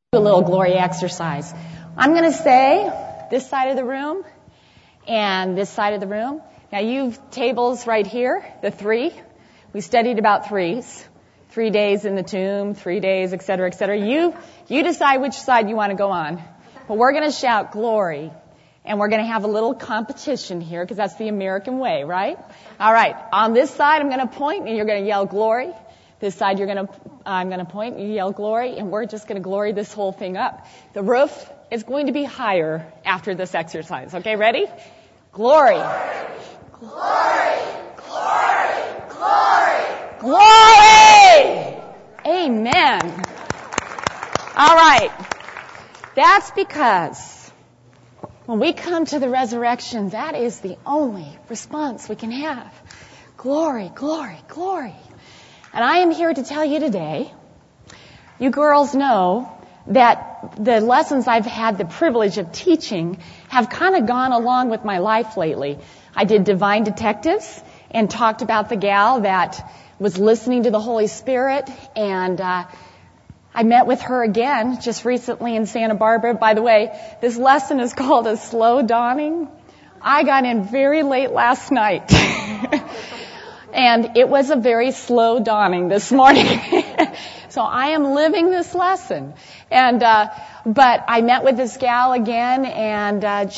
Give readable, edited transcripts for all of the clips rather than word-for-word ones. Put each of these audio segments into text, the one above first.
A little glory exercise. I'm going to say this side of the room and this side of the room. Now you've tables right here, the three. We studied about threes. 3 days in the tomb, 3 days, et cetera, et cetera. You decide which side you want to go on. But we're going to shout glory. And we're going to have a little competition here because that's the American way, right? All right. On this side, I'm going to point and you're going to yell glory. This side, I'm going to point and you yell glory, and we're just going to glory this whole thing up. The roof is going to be higher after this exercise. Okay, ready? Glory. Glory. Glory. Glory. Glory. Amen. All right. That's because when we come to the resurrection, that is the only response we can have. Glory, glory, glory. And I am here to tell you today, you girls know that the lessons I've had the privilege of teaching have kind of gone along with my life lately. I did Divine Detectives and talked about the gal that was listening to the Holy Spirit, and I met with her again just recently in Santa Barbara. By the way, this lesson is called A Slow Dawning. I got in very late last night. And it was a very slow dawning this morning. So I am living this lesson. And, but I met with this gal again and,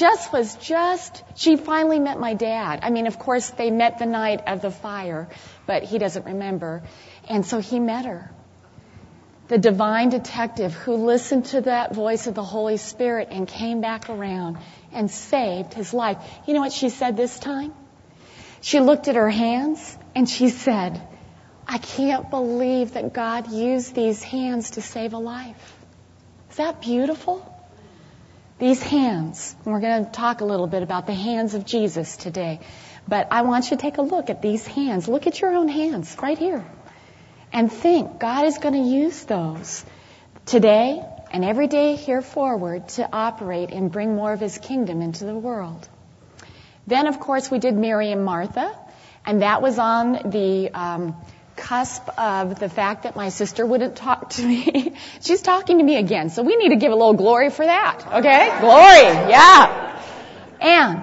she finally met my dad. I mean, of course, they met the night of the fire, but he doesn't remember. And so he met her. The divine detective who listened to that voice of the Holy Spirit and came back around and saved his life. You know what she said this time? She looked at her hands and she said, I can't believe that God used these hands to save a life. Is that beautiful? These hands, and we're going to talk a little bit about the hands of Jesus today, but I want you to take a look at these hands. Look at your own hands right here and think God is going to use those today and every day here forward to operate and bring more of His kingdom into the world. Then, of course, we did Mary and Martha, and that was on the cusp of the fact that my sister wouldn't talk to me. She's talking to me again, so we need to give a little glory for that, okay? Glory, yeah. And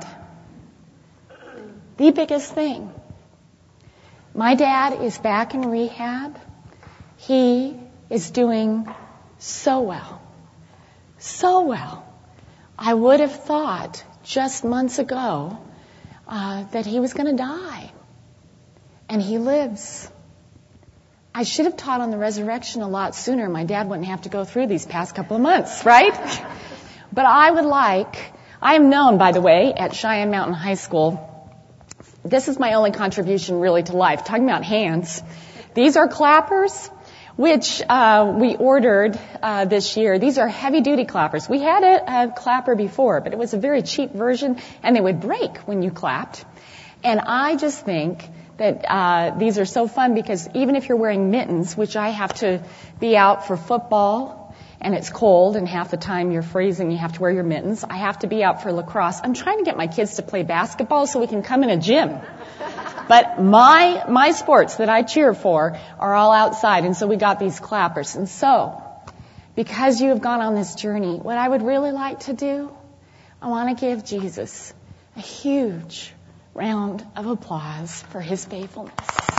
the biggest thing, my dad is back in rehab. He is doing so well. So well. I would have thought just months ago that he was going to die. And he lives. I should have taught on the resurrection a lot sooner. My dad wouldn't have to go through these past couple of months, right? But I am known, by the way, at Cheyenne Mountain High School. This is my only contribution really to life. Talking about hands. These are clappers, which we ordered this year. These are heavy-duty clappers. We had a clapper before, but it was a very cheap version, and they would break when you clapped. And I just think that these are so fun because even if you're wearing mittens, which I have to be out for football, and it's cold, and half the time you're freezing, you have to wear your mittens. I have to be out for lacrosse. I'm trying to get my kids to play basketball so we can come in a gym. But my sports that I cheer for are all outside, and so we got these clappers. And so, because you have gone on this journey, what I would really like to do, I want to give Jesus a huge round of applause for His faithfulness.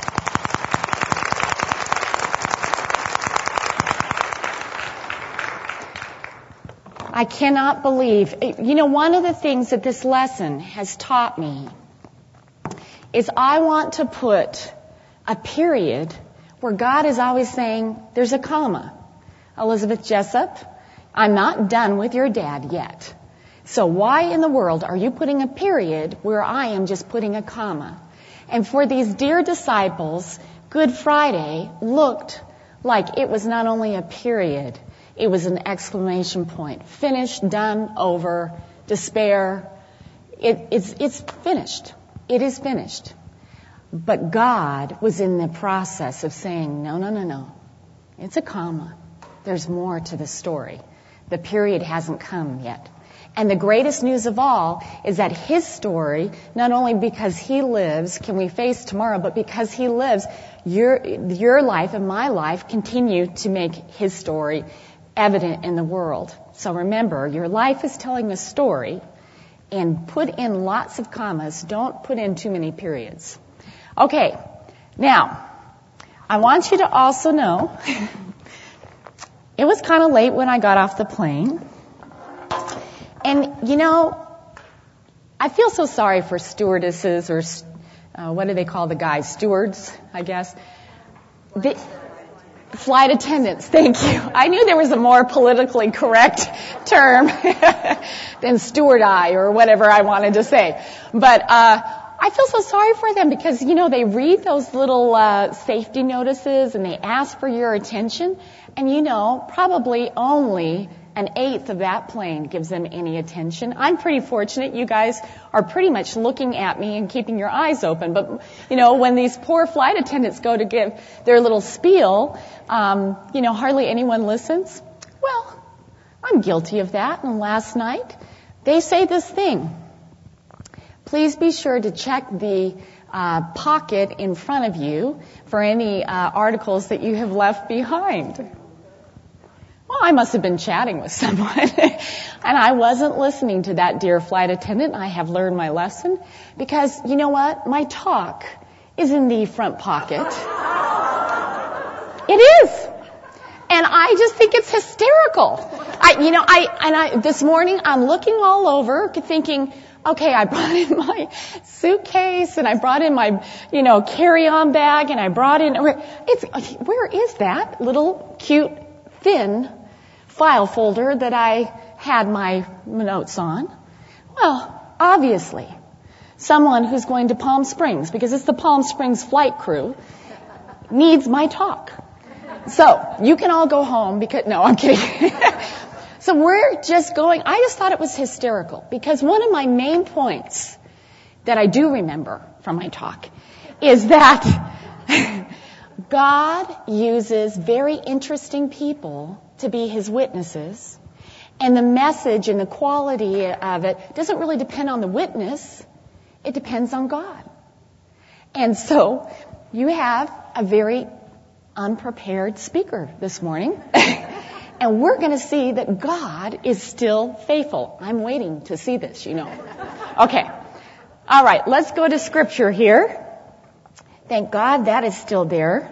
I cannot believe, one of the things that this lesson has taught me is I want to put a period where God is always saying, there's a comma. Elizabeth Jessup, I'm not done with your dad yet. So why in the world are you putting a period where I am just putting a comma? And for these dear disciples, Good Friday looked like it was not only a period, it was an exclamation point. Finished, done, over, despair. It's finished. It is finished. But God was in the process of saying, no. It's a comma. There's more to the story. The period hasn't come yet. And the greatest news of all is that His story, not only because He lives, can we face tomorrow, but because He lives, your life and my life continue to make His story evident in the world. So remember, your life is telling a story, and put in lots of commas. Don't put in too many periods. Okay, now, I want you to also know it was kind of late when I got off the plane. And, you know, I feel so sorry for stewardesses or what do they call the guys? Stewards, I guess. Flight attendants, thank you. I knew there was a more politically correct term than stewardeye or whatever I wanted to say. But I feel so sorry for them because, you know, they read those little safety notices and they ask for your attention. And, you know, probably only an eighth of that plane gives them any attention. I'm pretty fortunate. You guys are pretty much looking at me and keeping your eyes open. But, you know, when these poor flight attendants go to give their little spiel, you know, hardly anyone listens. Well, I'm guilty of that. And last night, they say this thing. Please be sure to check the pocket in front of you for any articles that you have left behind. Well, I must have been chatting with someone, and I wasn't listening to that dear flight attendant. I have learned my lesson because, you know what? My talk is in the front pocket. It is. And I just think it's hysterical. This morning I'm looking all over thinking, okay, I brought in my suitcase and I brought in my, you know, carry-on bag and I brought in, where is that little cute thin file folder that I had my notes on? Well, obviously, someone who's going to Palm Springs, because it's the Palm Springs flight crew, needs my talk. So, you can all go home because, no, I'm kidding. So we're just going, I just thought it was hysterical because one of my main points that I do remember from my talk is that God uses very interesting people to be His witnesses, and the message and the quality of it doesn't really depend on the witness. It depends on God. And so you have a very unprepared speaker this morning, and we're going to see that God is still faithful. I'm waiting to see this, you know. Okay. All right, let's go to Scripture here. Thank God that is still there.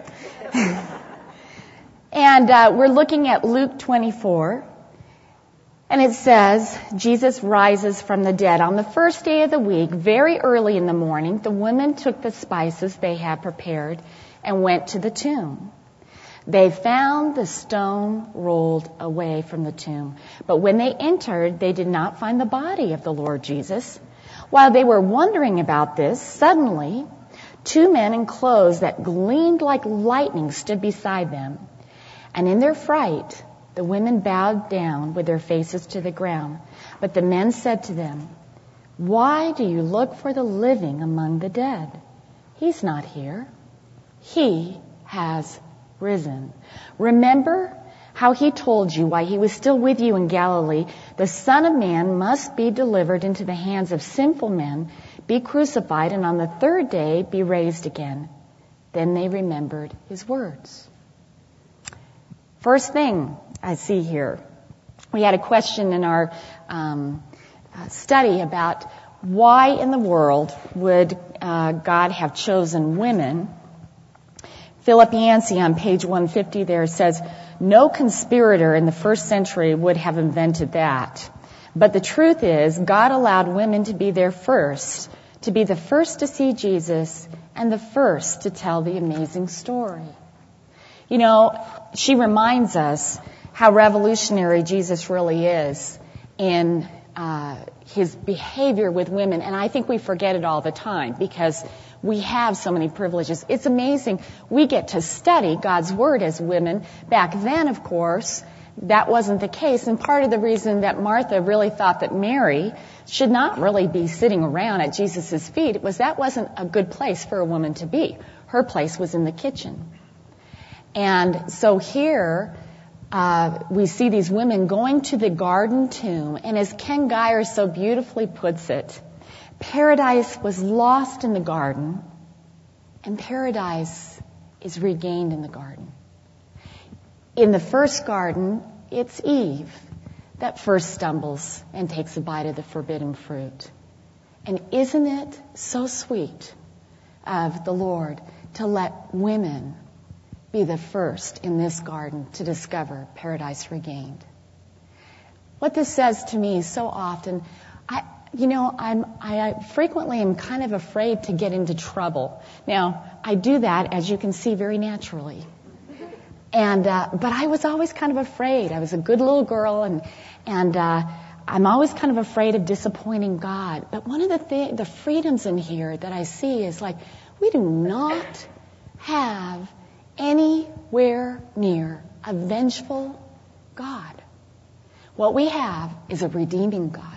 And we're looking at Luke 24. And it says, Jesus rises from the dead. On the first day of the week, very early in the morning, the women took the spices they had prepared and went to the tomb. They found the stone rolled away from the tomb. But when they entered, they did not find the body of the Lord Jesus. While they were wondering about this, suddenly 2 men in clothes that gleamed like lightning stood beside them. And in their fright, the women bowed down with their faces to the ground. But the men said to them, "Why do you look for the living among the dead? He's not here. He has risen. Remember how He told you while He was still with you in Galilee, the Son of Man must be delivered into the hands of sinful men, be crucified, and on the third day be raised again." Then they remembered His words. First thing I see here, we had a question in our study about why in the world would God have chosen women. Philip Yancey on page 150 there says, no conspirator in the first century would have invented that. But the truth is, God allowed women to be there first, to be the first to see Jesus and the first to tell the amazing story. You know, she reminds us how revolutionary Jesus really is in His behavior with women. And I think we forget it all the time because we have so many privileges. It's amazing. We get to study God's Word as women. Back then, of course, that wasn't the case. And part of the reason that Martha really thought that Mary should not really be sitting around at Jesus' feet was that wasn't a good place for a woman to be. Her place was in the kitchen. And so here we see these women going to the garden tomb. And as Ken Geyer so beautifully puts it, paradise was lost in the garden, and paradise is regained in the garden. In the first garden, it's Eve that first stumbles and takes a bite of the forbidden fruit. And isn't it so sweet of the Lord to let women be the first in this garden to discover paradise regained? What this says to me so often, I frequently am kind of afraid to get into trouble. Now, I do that, as you can see, very naturally. But I was always kind of afraid. I was a good little girl, and I'm always kind of afraid of disappointing God. But one of the freedoms in here that I see is like, we do not have anywhere near a vengeful God. What we have is a redeeming God.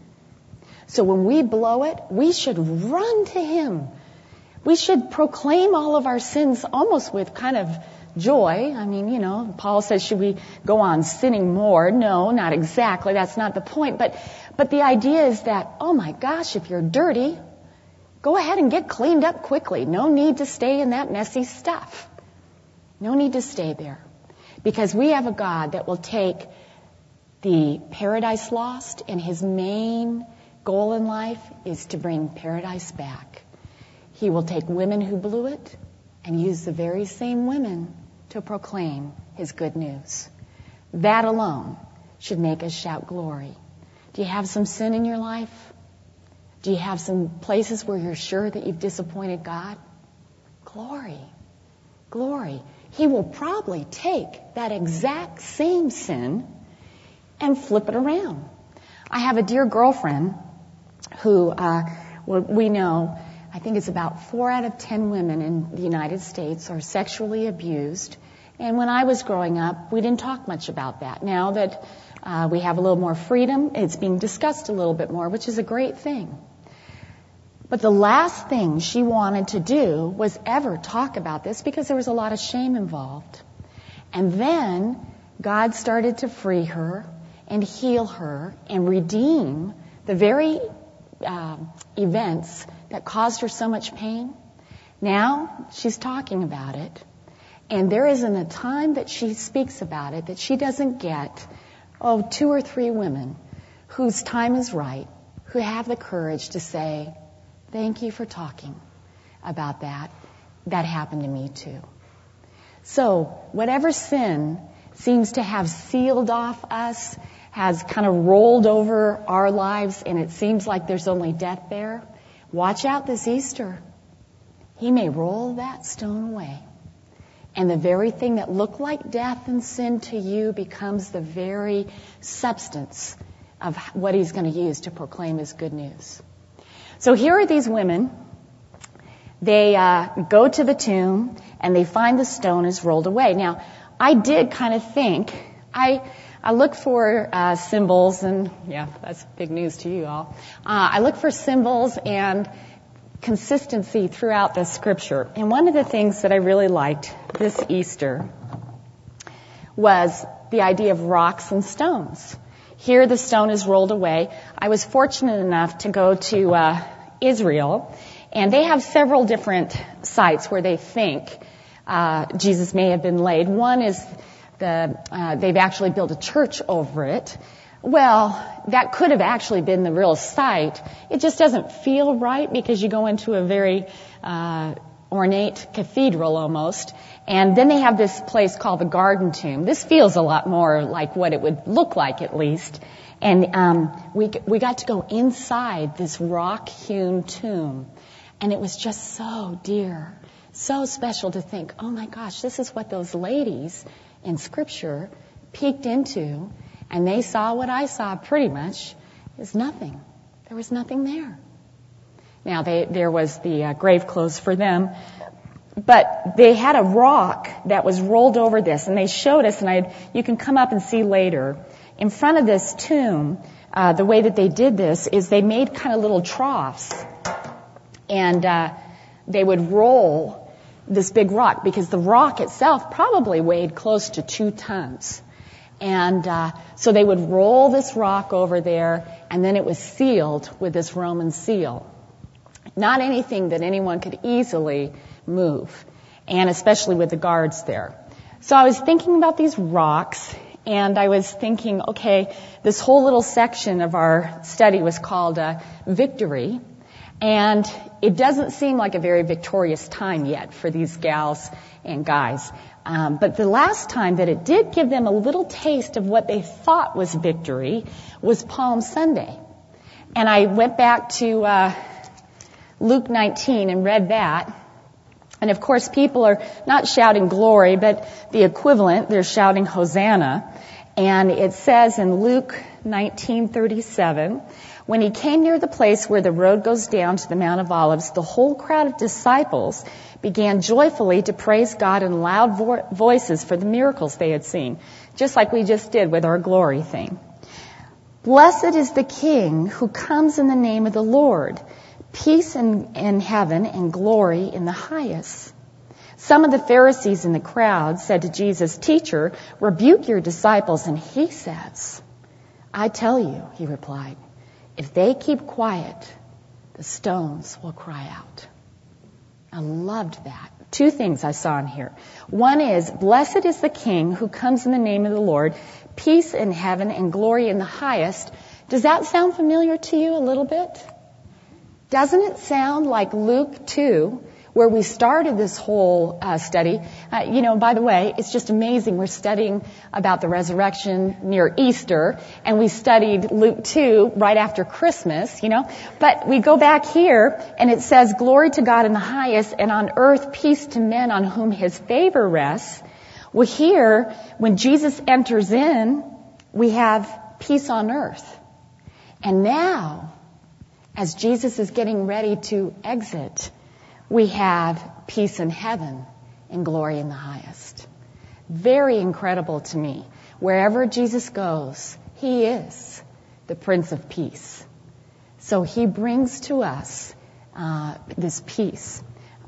So when we blow it, we should run to Him. We should proclaim all of our sins almost with kind of joy. I mean, Paul says, should we go on sinning more? No, not exactly. That's not the point. But the idea is that, oh my gosh, if you're dirty, go ahead and get cleaned up quickly. No need to stay in that messy stuff. No need to stay there. Because we have a God that will take the paradise lost, and His main goal in life is to bring paradise back. He will take women who blew it and use the very same women to proclaim His good news. That alone should make us shout glory. Do you have some sin in your life? Do you have some places where you're sure that you've disappointed God? Glory. Glory. He will probably take that exact same sin and flip it around. I have a dear girlfriend who we know, I think it's about 4 out of 10 women in the United States are sexually abused. And when I was growing up, we didn't talk much about that. Now that we have a little more freedom, it's being discussed a little bit more, which is a great thing. But the last thing she wanted to do was ever talk about this because there was a lot of shame involved. And then God started to free her and heal her and redeem the very events that caused her so much pain. Now she's talking about it. And there isn't a time that she speaks about it that she doesn't get, 2 or 3 women whose time is right, who have the courage to say, thank you for talking about that. That happened to me too. So whatever sin seems to have sealed off us, has kind of rolled over our lives, and it seems like there's only death there, watch out this Easter. He may roll that stone away. And the very thing that looked like death and sin to you becomes the very substance of what He's going to use to proclaim His good news. So here are these women. They go to the tomb, and they find the stone is rolled away. Now, I did kind of think, I look for symbols, and yeah, that's big news to you all. I look for symbols and consistency throughout the Scripture. And one of the things that I really liked this Easter was the idea of rocks and stones. Here the stone is rolled away. I was fortunate enough to go to Israel, and they have several different sites where they think Jesus may have been laid. One is they've actually built a church over it. Well, that could have actually been the real site. It just doesn't feel right because you go into a very ornate cathedral almost. And then they have this place called the Garden Tomb. This feels a lot more like what it would look like, at least. And we got to go inside this rock-hewn tomb. And it was just so dear, so special to think, oh my gosh, this is what those ladies in Scripture peeked into, and they saw what I saw pretty much is nothing. There was nothing there. Now, there was the grave clothes for them, but they had a rock that was rolled over this, and they showed us, and you can come up and see later, in front of this tomb, the way that they did this is they made kind of little troughs, and they would roll this big rock, because the rock itself probably weighed close to 2 tons. And so they would roll this rock over there, and then it was sealed with this Roman seal. Not anything that anyone could easily move, and especially with the guards there. So I was thinking about these rocks, And I was thinking, okay, this whole little section of our study was called Victory. And it doesn't seem like a very victorious time yet for these gals and guys. But the last time that it did give them a little taste of what they thought was victory was Palm Sunday. And I went back to Luke 19 and read that. And of course, people are not shouting glory, but the equivalent, they're shouting Hosanna. And it says in Luke 19:37, when he came near the place where the road goes down to the Mount of Olives, the whole crowd of disciples began joyfully to praise God in loud voices for the miracles they had seen, just like we just did with our glory thing. Blessed is the King who comes in the name of the Lord. Peace in heaven and glory in the highest. Some of the Pharisees in the crowd said to Jesus, Teacher, rebuke your disciples. And he says, I tell you, he replied, if they keep quiet, the stones will cry out. I loved that. Two things I saw in here. One is, blessed is the King who comes in the name of the Lord. Peace in heaven and glory in the highest. Does that sound familiar to you a little bit? Doesn't it sound like Luke 2, where we started this whole study? By the way, it's just amazing. We're studying about the resurrection near Easter, and we studied Luke 2 right after Christmas, But we go back here, and it says, glory to God in the highest, and on earth peace to men on whom his favor rests. Well, here, when Jesus enters in, we have peace on earth. And now, as Jesus is getting ready to exit, we have peace in heaven and glory in the highest. Very incredible to me. Wherever Jesus goes, he is the Prince of Peace. So he brings to us this peace.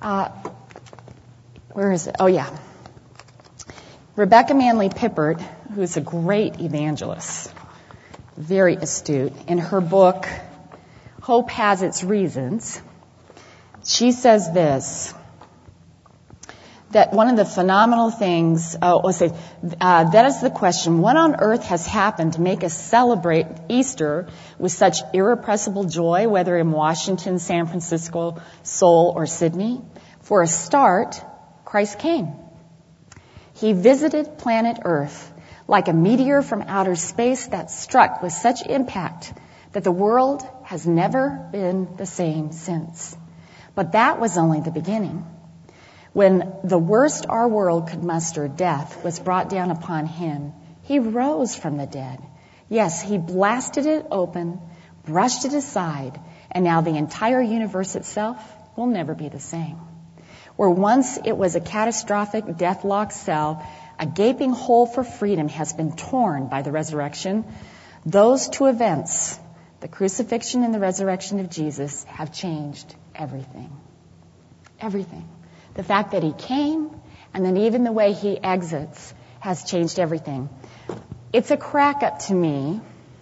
Where is it? Oh, yeah. Rebecca Manley Pippert, who's a great evangelist, very astute, in her book, Hope Has Its Reasons, she says this, that one of the phenomenal things, that is the question, what on earth has happened to make us celebrate Easter with such irrepressible joy, whether in Washington, San Francisco, Seoul, or Sydney? For a start, Christ came. He visited planet Earth like a meteor from outer space that struck with such impact that the world has never been the same since. But that was only the beginning. When the worst our world could muster, death, was brought down upon him, he rose from the dead. Yes, he blasted it open, brushed it aside, and now the entire universe itself will never be the same. Where once it was a catastrophic death-locked cell, a gaping hole for freedom has been torn by the resurrection. Those two events, the crucifixion and the resurrection of Jesus, have changed everything. Everything. The fact that he came, and then even the way he exits, has changed everything. It's a crack up to me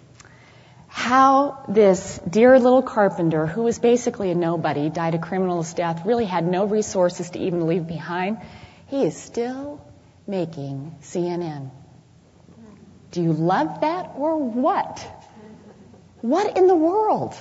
how this dear little carpenter, who was basically a nobody, died a criminal's death, really had no resources to even leave behind, he is still making CNN. Do you love that or what? What in the world?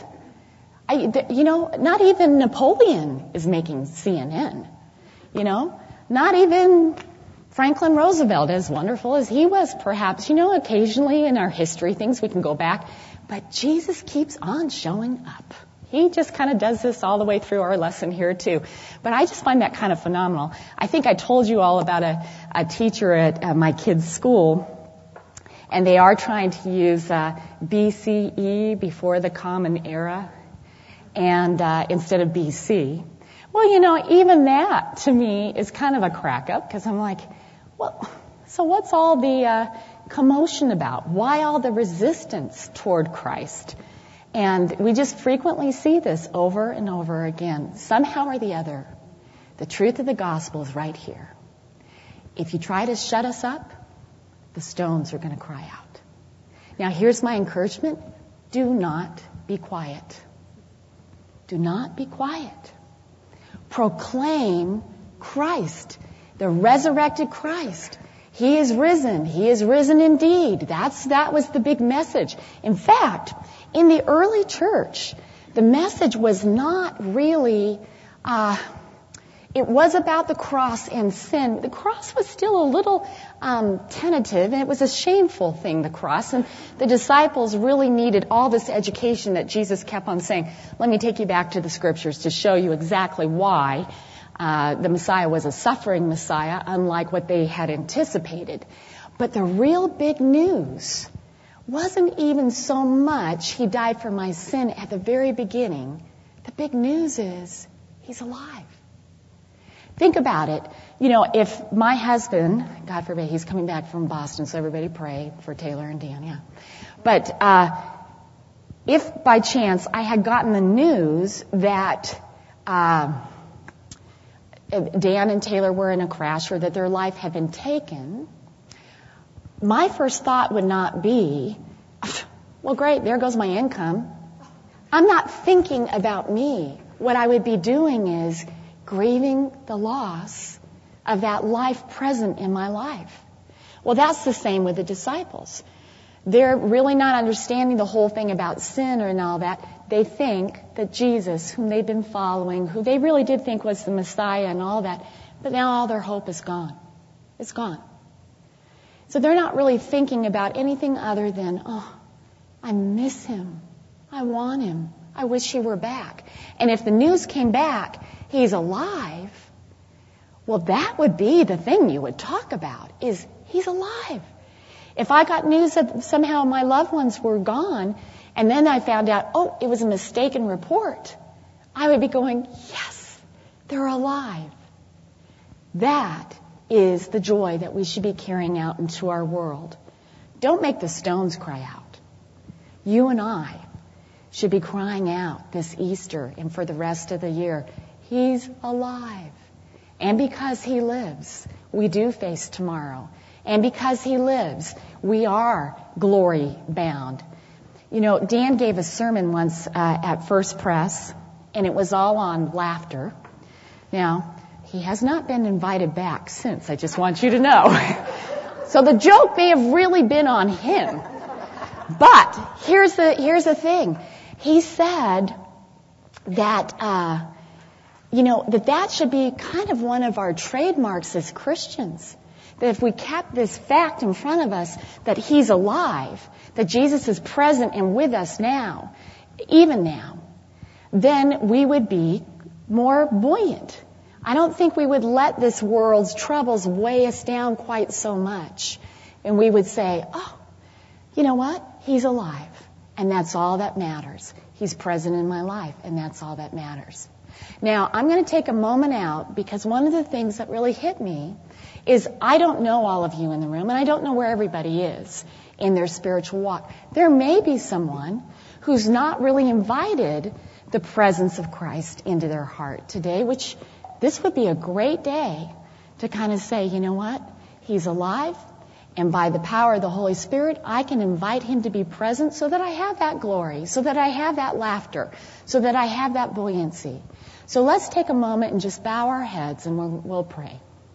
Not even Napoleon is making CNN. Not even Franklin Roosevelt, as wonderful as he was, perhaps. Occasionally in our history, things we can go back. But Jesus keeps on showing up. He just kind of does this all the way through our lesson here, too. But I just find that kind of phenomenal. I think I told you all about a teacher at my kids' school. And they are trying to use BCE, before the Common Era, and instead of BC. Well, even that, to me, is kind of a crack-up, because I'm like, well, so what's all the commotion about? Why all the resistance toward Christ? And we just frequently see this over and over again. Somehow or the other, the truth of the gospel is right here. If you try to shut us up, the stones are going to cry out. Now, here's my encouragement. Do not be quiet. Do not be quiet. Proclaim Christ, the resurrected Christ. He is risen. He is risen indeed. That was the big message. In fact, in the early church, the message was not really, it was about the cross and sin. The cross was still a little tentative, and it was a shameful thing, the cross. And the disciples really needed all this education that Jesus kept on saying, let me take you back to the scriptures to show you exactly why the Messiah was a suffering Messiah, unlike what they had anticipated. But the real big news wasn't even so much he died for my sin at the very beginning. The big news is he's alive. Think about it. You know, if my husband, God forbid, he's coming back from Boston, so everybody pray for Taylor and Dan, yeah. But if by chance I had gotten the news that Dan and Taylor were in a crash or that their life had been taken, my first thought would not be, well, great, there goes my income. I'm not thinking about me. What I would be doing is grieving the loss of that life present in my life. Well, that's the same with the disciples. They're really not understanding the whole thing about sin and all that. They think that Jesus, whom they've been following, who they really did think was the Messiah and all that, but now all their hope is gone. It's gone. So they're not really thinking about anything other than, oh, I miss him. I want him. I wish he were back. And if the news came back, he's alive, well, that would be the thing you would talk about, is he's alive. If I got news that somehow my loved ones were gone, and then I found out, oh, it was a mistaken report, I would be going, yes, they're alive. That is the joy that we should be carrying out into our world. Don't make the stones cry out. You and I should be crying out this Easter and for the rest of the year, he's alive. And because he lives, we do face tomorrow. And because he lives, we are glory bound. You know, Dan gave a sermon once at First Press, and it was all on laughter. Now, he has not been invited back since, I just want you to know. So the joke may have really been on him. But here's the thing. He said that, that should be kind of one of our trademarks as Christians. That if we kept this fact in front of us, that he's alive, that Jesus is present and with us now, even now, then we would be more buoyant. I don't think we would let this world's troubles weigh us down quite so much. And we would say, oh, you know what? He's alive. And that's all that matters. He's present in my life, and that's all that matters. Now, I'm going to take a moment out because one of the things that really hit me is I don't know all of you in the room, and I don't know where everybody is in their spiritual walk. There may be someone who's not really invited the presence of Christ into their heart today, which this would be a great day to kind of say, you know what? He's alive, and by the power of the Holy Spirit, I can invite him to be present so that I have that glory, so that I have that laughter, so that I have that buoyancy. So let's take a moment and just bow our heads and we'll pray.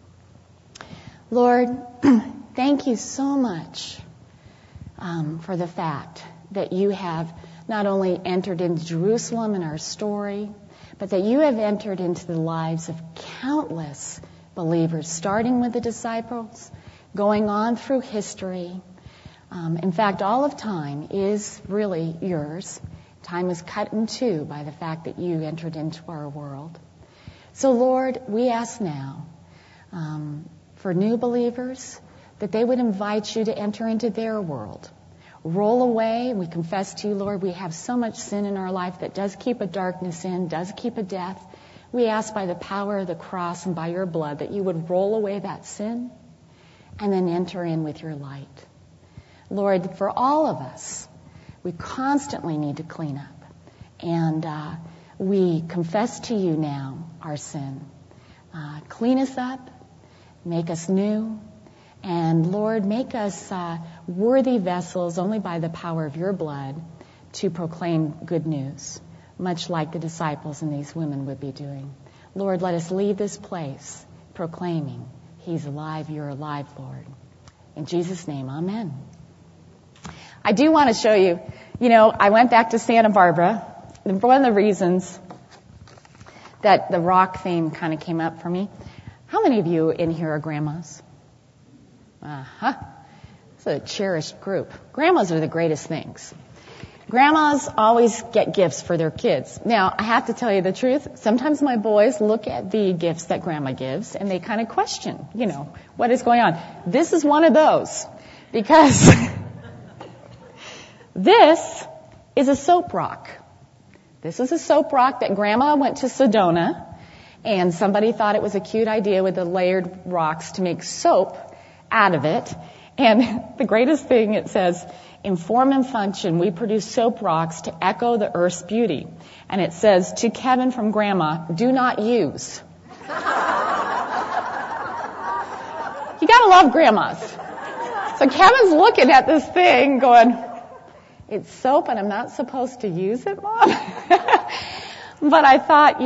Lord, thank you so much for the fact that you have not only entered into Jerusalem in our story, but that you have entered into the lives of countless believers, starting with the disciples, going on through history. In fact, all of time is really yours. Time is cut in two by the fact that you entered into our world. So, Lord, we ask now for new believers that they would invite you to enter into their world. Roll away. We confess to you, Lord, we have so much sin in our life that does keep a darkness in, does keep a death. We ask by the power of the cross and by your blood that you would roll away that sin and then enter in with your light. Lord, for all of us, we constantly need to clean up. And we confess to you now our sin. Clean us up, make us new, and Lord, make us worthy vessels only by the power of your blood to proclaim good news, much like the disciples and these women would be doing. Lord, let us leave this place proclaiming, he's alive, you're alive, Lord. In Jesus' name, amen. I do want to show you, I went back to Santa Barbara. And one of the reasons that the rock theme kind of came up for me, how many of you in here are grandmas? Uh-huh. It's a cherished group. Grandmas are the greatest things. Grandmas always get gifts for their kids. Now, I have to tell you the truth. Sometimes my boys look at the gifts that Grandma gives and they kind of question, what is going on. This is one of those because this is a soap rock. This is a soap rock that Grandma went to Sedona and somebody thought it was a cute idea with the layered rocks to make soap out of it. And the greatest thing, it says, in form and function, we produce soap rocks to echo the earth's beauty. And it says, to Kevin from Grandma, do not use. You gotta love grandmas. So Kevin's looking at this thing going, it's soap and I'm not supposed to use it, Mom? But I thought,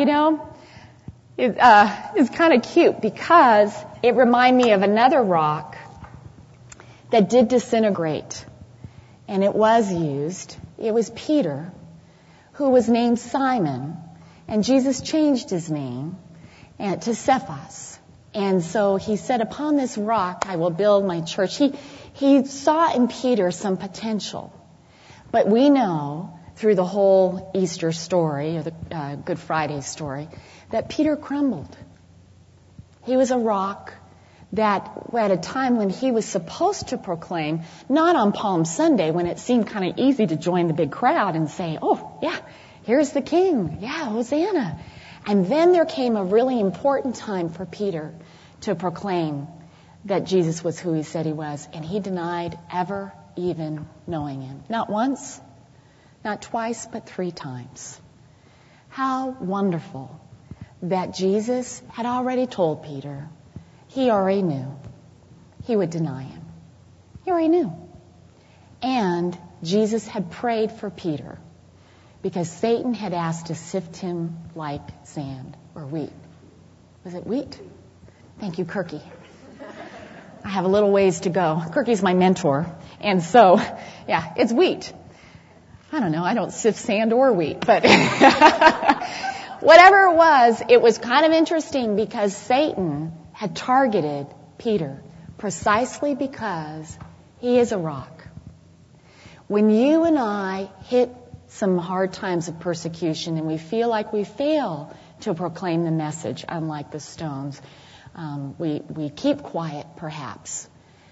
it's kind of cute because it reminded me of another rock that did disintegrate. And it was used. It was Peter, who was named Simon. And Jesus changed his name to Cephas. And so he said, upon this rock I will build my church. He saw in Peter some potential. But we know through the whole Easter story, or the Good Friday story, that Peter crumbled. He was a rock that at a time when he was supposed to proclaim, not on Palm Sunday when it seemed kind of easy to join the big crowd and say, oh, yeah, here's the king. Yeah, Hosanna. And then there came a really important time for Peter to proclaim that Jesus was who he said he was. And he denied ever even knowing him. Not once, not twice, but 3 times. How wonderful that Jesus had already told Peter. He already knew he would deny him. He already knew. And Jesus had prayed for Peter because Satan had asked to sift him like sand or wheat. Was it wheat? Thank you, Kirky. I have a little ways to go. Kirky's my mentor. And so, yeah, it's wheat. I don't know. I don't sift sand or wheat, but whatever it was kind of interesting because Satan had targeted Peter precisely because he is a rock. When you and I hit some hard times of persecution and we feel like we fail to proclaim the message, unlike the stones, we keep quiet perhaps.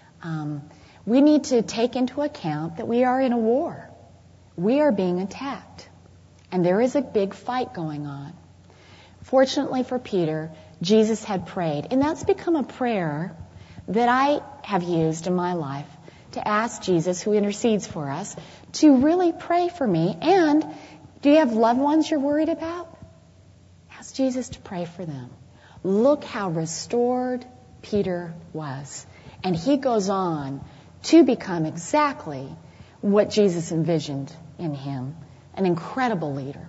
We need to take into account that we are in a war. We are being attacked. And there is a big fight going on. Fortunately for Peter, Jesus had prayed. And that's become a prayer that I have used in my life to ask Jesus, who intercedes for us, to really pray for me. And do you have loved ones you're worried about? Ask Jesus to pray for them. Look how restored Peter was. And he goes on to become exactly what Jesus envisioned in him, an incredible leader.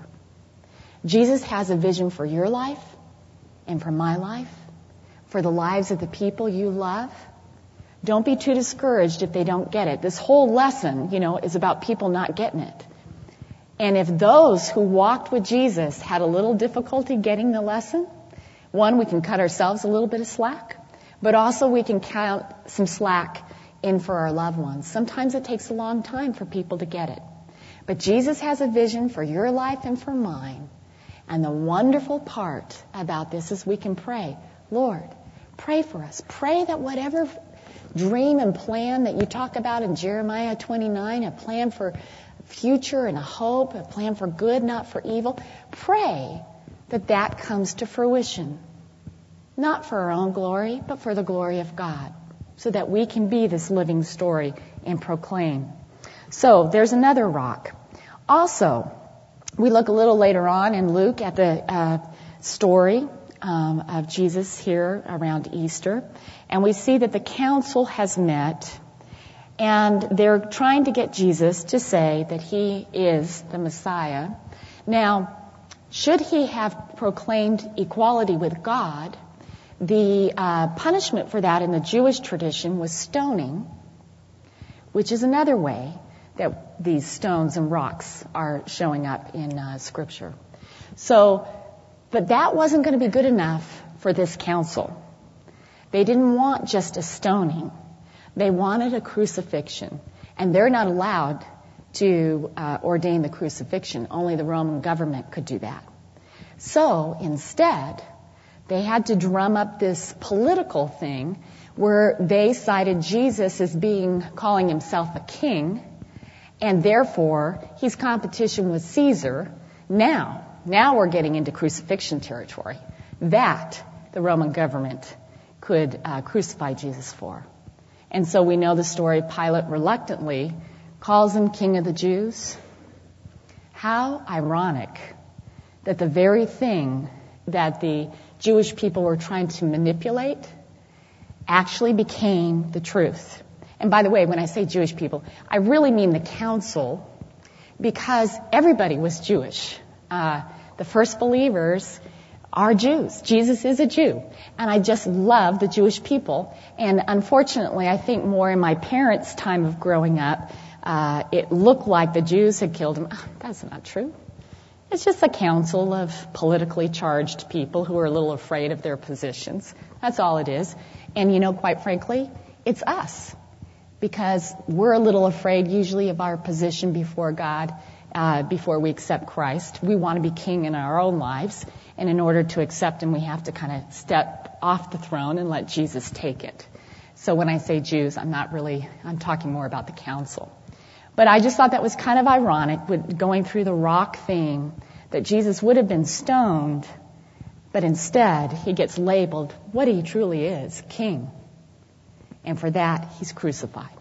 Jesus has a vision for your life and for my life, for the lives of the people you love. Don't be too discouraged if they don't get it. This whole lesson, is about people not getting it. And if those who walked with Jesus had a little difficulty getting the lesson, one, we can cut ourselves a little bit of slack, but also we can count some slack in for our loved ones. Sometimes it takes a long time for people to get it. But Jesus has a vision for your life and for mine. And the wonderful part about this is we can pray, Lord, pray for us. Pray that whatever dream and plan that you talk about in Jeremiah 29, a plan for future and a hope, a plan for good, not for evil, pray that comes to fruition. Not for our own glory, but for the glory of God, so that we can be this living story and proclaim. So there's another rock. Also, we look a little later on in Luke at the story of Jesus here around Easter, and we see that the council has met, and they're trying to get Jesus to say that he is the Messiah. Now, should he have proclaimed equality with God, the punishment for that in the Jewish tradition was stoning. which is another way that these stones and rocks are showing up in Scripture. But that wasn't going to be good enough for this council. They didn't want just a stoning. They wanted a crucifixion. And they're not allowed to ordain the crucifixion. Only the Roman government could do that. So instead, they had to drum up this political thing where they cited Jesus as calling himself a king, and therefore he's competition with Caesar. Now we're getting into crucifixion territory. That the Roman government could crucify Jesus for. And so we know the story. Pilate reluctantly calls him King of the Jews. How ironic that the very thing that the Jewish people were trying to manipulate actually became the truth. And by the way, when I say Jewish people, I really mean the council, because everybody was Jewish. The first believers are Jews. Jesus is a Jew. And I just love the Jewish people. And unfortunately, I think more in my parents' time of growing up, it looked like the Jews had killed him. That's not true. It's just a council of politically charged people who are a little afraid of their positions. That's all it is. And quite frankly, it's us. Because we're a little afraid usually of our position before God, before we accept Christ. We want to be king in our own lives. And in order to accept him, we have to kind of step off the throne and let Jesus take it. So when I say Jews, I'm talking more about the council. But I just thought that was kind of ironic, with going through the rock theme, that Jesus would have been stoned, but instead he gets labeled what he truly is, king. And for that, he's crucified.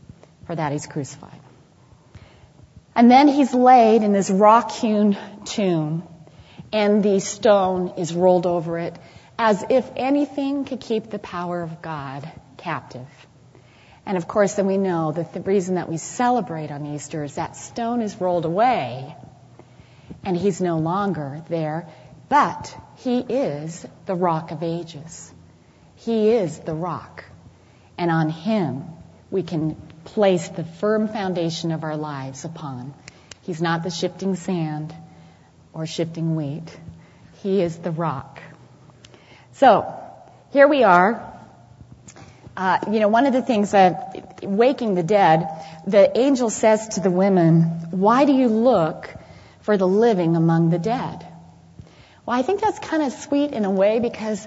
And then he's laid in this rock-hewn tomb, and the stone is rolled over it, as if anything could keep the power of God captive. And of course, then we know that the reason that we celebrate on Easter is that stone is rolled away, and he's no longer there, but he is the Rock of Ages. He is the rock. And on him, we can place the firm foundation of our lives upon. He's not the shifting sand or shifting wheat. He is the rock. So, here we are. One of the things that, waking the dead, the angel says to the women, "Why do you look for the living among the dead?" Well, I think that's kind of sweet in a way, because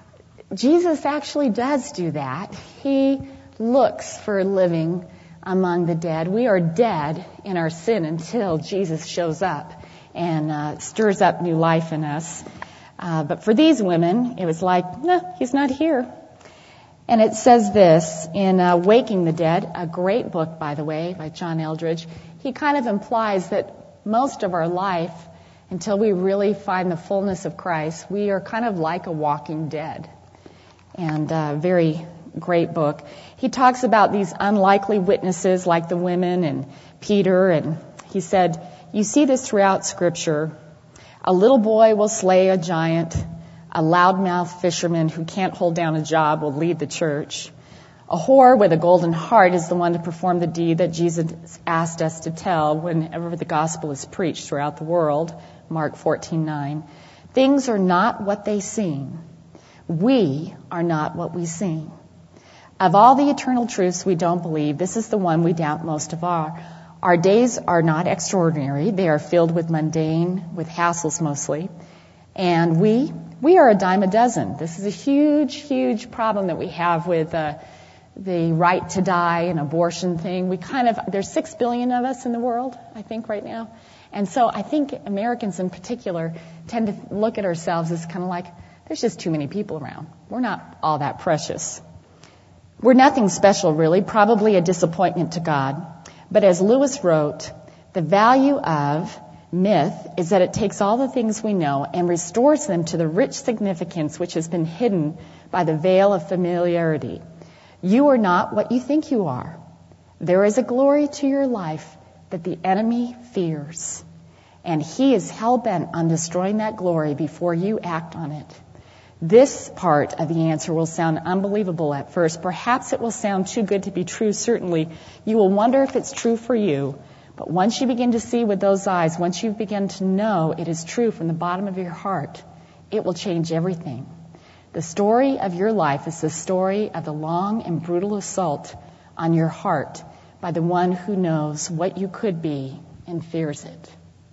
Jesus actually does do that. He looks for living among the dead. We are dead in our sin until Jesus shows up and stirs up new life in us. But for these women, it was like, no, he's not here. And it says this in Waking the Dead, a great book, by the way, by John Eldredge. He kind of implies that most of our life, until we really find the fullness of Christ, we are kind of like a walking dead. And very great book. He talks about these unlikely witnesses like the women and Peter, and he said, you see this throughout Scripture. A little boy will slay a giant. A loudmouth fisherman who can't hold down a job will lead the church. A whore with a golden heart is the one to perform the deed that Jesus asked us to tell whenever the gospel is preached throughout the world. Mark 14:9. Things are not what they seem. We are not what we seem. Of all the eternal truths we don't believe, this is the one we doubt most of all. Our days are not extraordinary. They are filled with mundane, with hassles mostly. And we are a dime a dozen. This is a huge, huge problem that we have with the right to die and abortion thing. There's 6 billion of us in the world, I think, right now. And so I think Americans in particular tend to look at ourselves as kind of like, there's just too many people around. We're not all that precious. We're nothing special, really, probably a disappointment to God. But as Lewis wrote, the value of myth is that it takes all the things we know and restores them to the rich significance which has been hidden by the veil of familiarity. You are not what you think you are. There is a glory to your life that the enemy fears, and he is hell-bent on destroying that glory before you act on it. This part of the answer will sound unbelievable at first. Perhaps it will sound too good to be true, certainly. You will wonder if it's true for you. But once you begin to see with those eyes, once you begin to know it is true from the bottom of your heart, it will change everything. The story of your life is the story of the long and brutal assault on your heart by the one who knows what you could be and fears it.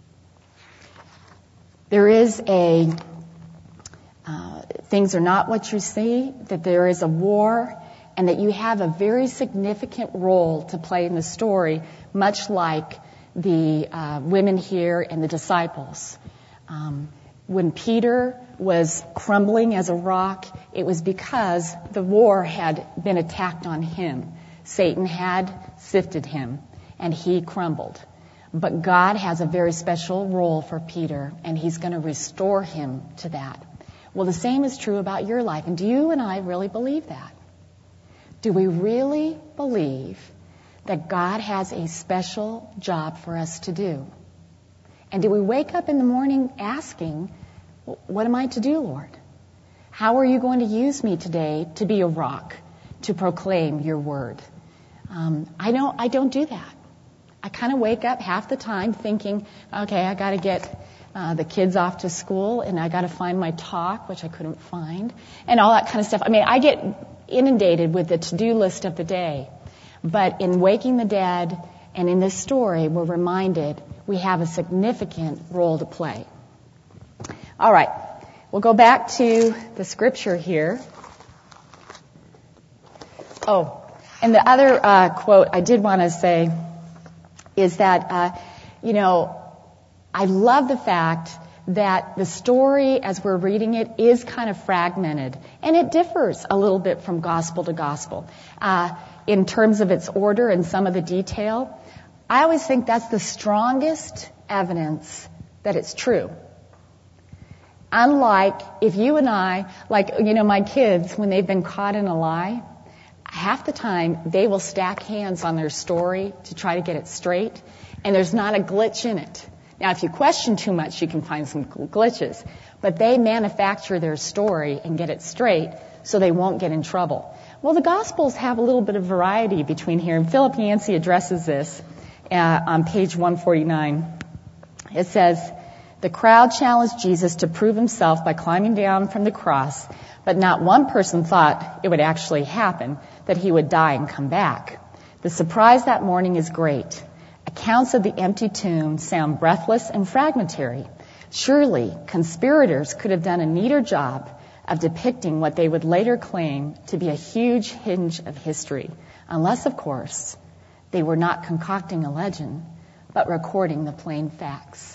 There is things are not what you see, that there is a war, and that you have a very significant role to play in the story, much like the women here and the disciples. When Peter was crumbling as a rock, it was because the war had been attacked on him. Satan had sifted him, and he crumbled. But God has a very special role for Peter, and he's going to restore him to that. Well, the same is true about your life. And do you and I really believe that? Do we really believe that God has a special job for us to do? And do we wake up in the morning asking, what am I to do, Lord? How are you going to use me today to be a rock, to proclaim your word? I don't do that. I kind of wake up half the time thinking, okay, I got to get the kids off to school, and I got to find my talk, which I couldn't find, and all that kind of stuff. I mean, I get inundated with the to-do list of the day. But in Waking the Dead and in this story, we're reminded we have a significant role to play. All right, we'll go back to the scripture here. Oh, and the other quote I did want to say is that, I love the fact that the story, as we're reading it, is kind of fragmented. And it differs a little bit from gospel to gospel in terms of its order and some of the detail. I always think that's the strongest evidence that it's true. Unlike if you and I, my kids, when they've been caught in a lie, half the time they will stack hands on their story to try to get it straight, and there's not a glitch in it. Now, if you question too much, you can find some glitches. But they manufacture their story and get it straight so they won't get in trouble. Well, the Gospels have a little bit of variety between here. And Philip Yancey addresses this on page 149. It says, the crowd challenged Jesus to prove himself by climbing down from the cross, but not one person thought it would actually happen, that he would die and come back. The surprise that morning is great. Accounts of the empty tomb sound breathless and fragmentary. Surely, conspirators could have done a neater job of depicting what they would later claim to be a huge hinge of history, unless, of course, they were not concocting a legend, but recording the plain facts.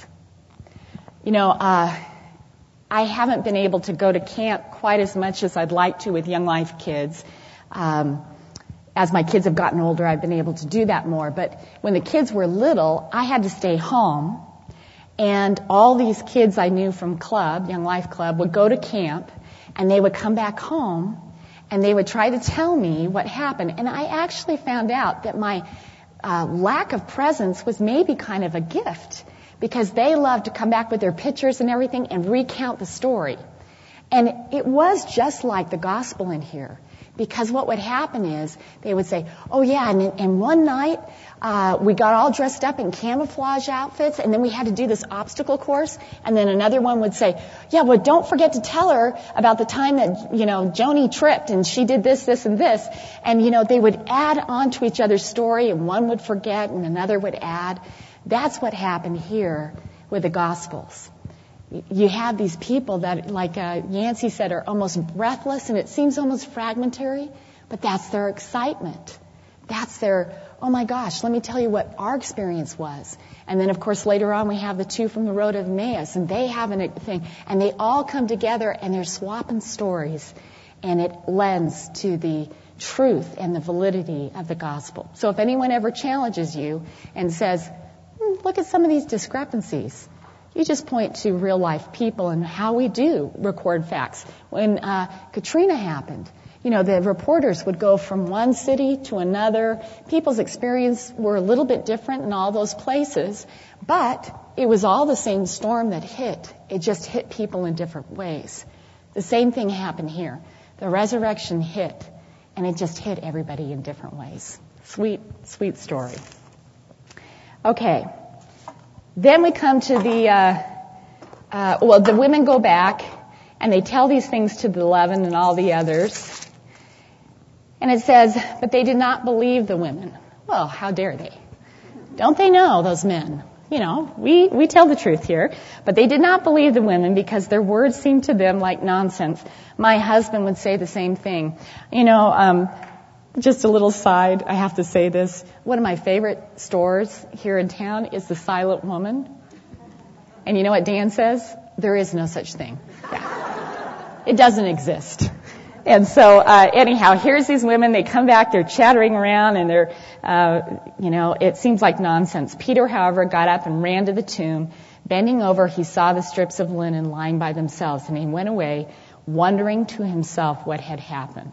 I haven't been able to go to camp quite as much as I'd like to with Young Life kids. As my kids have gotten older, I've been able to do that more. But when the kids were little, I had to stay home. And all these kids I knew from club, Young Life Club, would go to camp, and they would come back home, and they would try to tell me what happened. And I actually found out that my lack of presence was maybe kind of a gift, because they loved to come back with their pictures and everything and recount the story. And it was just like the gospel in here. Because what would happen is they would say, oh, yeah, and one night we got all dressed up in camouflage outfits, and then we had to do this obstacle course. And then another one would say, yeah, well, don't forget to tell her about the time that, Joni tripped, and she did this, this, and this. And, they would add on to each other's story, and one would forget, and another would add. That's what happened here with the Gospels. You have these people that, like Yancey said, are almost breathless, and it seems almost fragmentary, but that's their excitement. That's their, oh my gosh, let me tell you what our experience was. And then, of course, later on we have the two from the road of Emmaus, and they have a thing, and they all come together, and they're swapping stories, and it lends to the truth and the validity of the gospel. So if anyone ever challenges you and says, look at some of these discrepancies, you just point to real life people and how we do record facts. When Katrina happened, the reporters would go from one city to another. People's experience were a little bit different in all those places, but it was all the same storm that hit. It just hit people in different ways. The same thing happened here. The resurrection hit, and it just hit everybody in different ways. Sweet, sweet story. Okay. Then we come to the women go back, and they tell these things to the 11 and all the others. And it says, but they did not believe the women. Well, how dare they? Don't they know, those men? You know, we tell the truth here. But they did not believe the women because their words seemed to them like nonsense. My husband would say the same thing. You know, just a little side, I have to say this. One of my favorite stores here in town is the Silent Woman. And you know what Dan says? There is no such thing. Yeah. It doesn't exist. And so, anyhow, here's these women. They come back. They're chattering around, and they're, it seems like nonsense. Peter, however, got up and ran to the tomb. Bending over, he saw the strips of linen lying by themselves, and he went away, wondering to himself what had happened.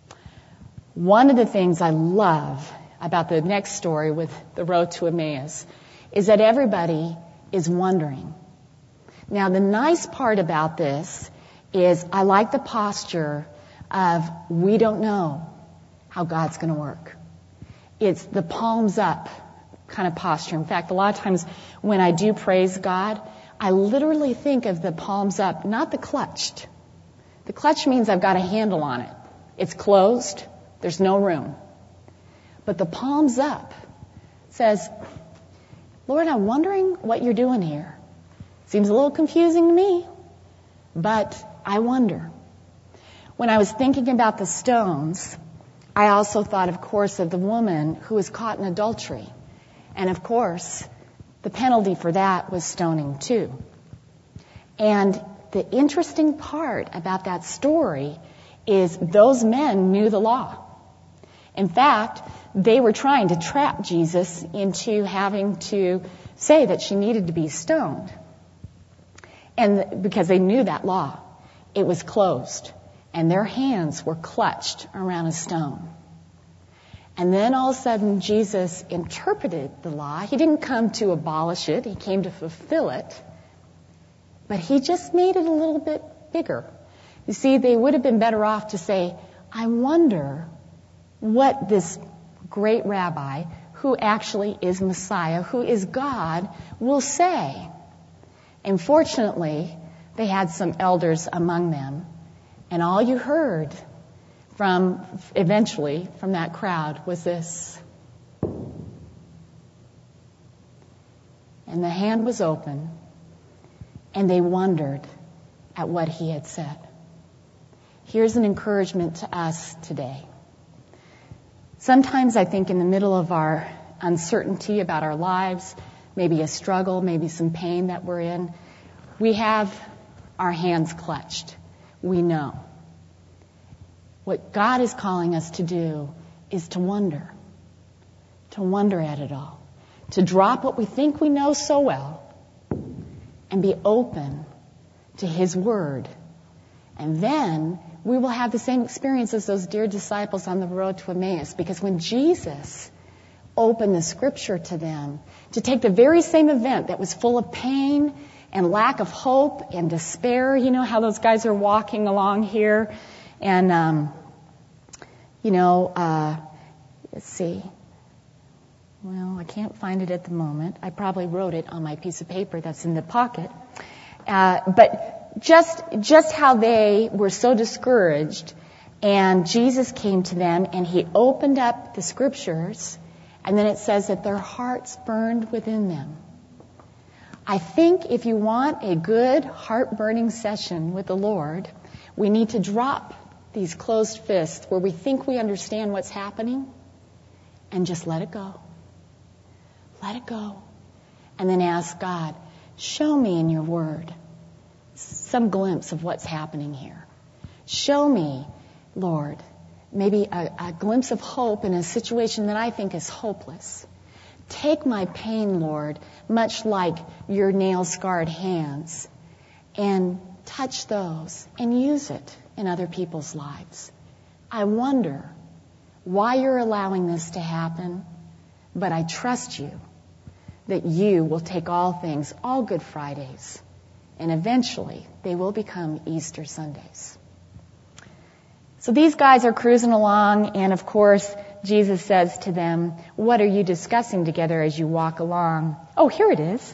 One of the things I love about the next story with the road to Emmaus is that everybody is wondering. Now, the nice part about this is I like the posture of we don't know how God's going to work. It's the palms up kind of posture. In fact, a lot of times when I do praise God, I literally think of the palms up, not the clutched. The clutch means I've got a handle on it. It's closed. There's no room. But the palms up says, Lord, I'm wondering what you're doing here. Seems a little confusing to me, but I wonder. When I was thinking about the stones, I also thought, of course, of the woman who was caught in adultery. And, of course, the penalty for that was stoning, too. And the interesting part about that story is those men knew the law. In fact, they were trying to trap Jesus into having to say that she needed to be stoned. And because they knew that law, it was closed. And their hands were clutched around a stone. And then all of a sudden, Jesus interpreted the law. He didn't come to abolish it. He came to fulfill it. But he just made it a little bit bigger. You see, they would have been better off to say, I wonder what this great rabbi, who actually is Messiah, who is God, will say. And fortunately, they had some elders among them. And all you heard eventually from that crowd was this. And the hand was open, and they wondered at what he had said. Here's an encouragement to us today. Sometimes I think in the middle of our uncertainty about our lives, maybe a struggle, maybe some pain that we're in, we have our hands clutched. We know. What God is calling us to do is to wonder at it all, to drop what we think we know so well and be open to His Word. And then we will have the same experience as those dear disciples on the road to Emmaus, because when Jesus opened the Scripture to them, to take the very same event that was full of pain and lack of hope and despair. You know how those guys are walking along here? And, let's see. Well, I can't find it at the moment. I probably wrote it on my piece of paper that's in the pocket. But just how they were so discouraged, and Jesus came to them, and He opened up the Scriptures, and then it says that their hearts burned within them. I think if you want a good, heart-burning session with the Lord, we need to drop these closed fists where we think we understand what's happening and just let it go. Let it go. And then ask God, show me in your Word some glimpse of what's happening here. Show me, Lord, maybe a glimpse of hope in a situation that I think is hopeless. Take my pain, Lord, much like your nail-scarred hands, and touch those and use it in other people's lives. I wonder why you're allowing this to happen, but I trust you that you will take all things, all Good Fridays, and eventually they will become Easter Sundays. So these guys are cruising along, and of course, Jesus says to them, "What are you discussing together as you walk along?" Oh, here it is.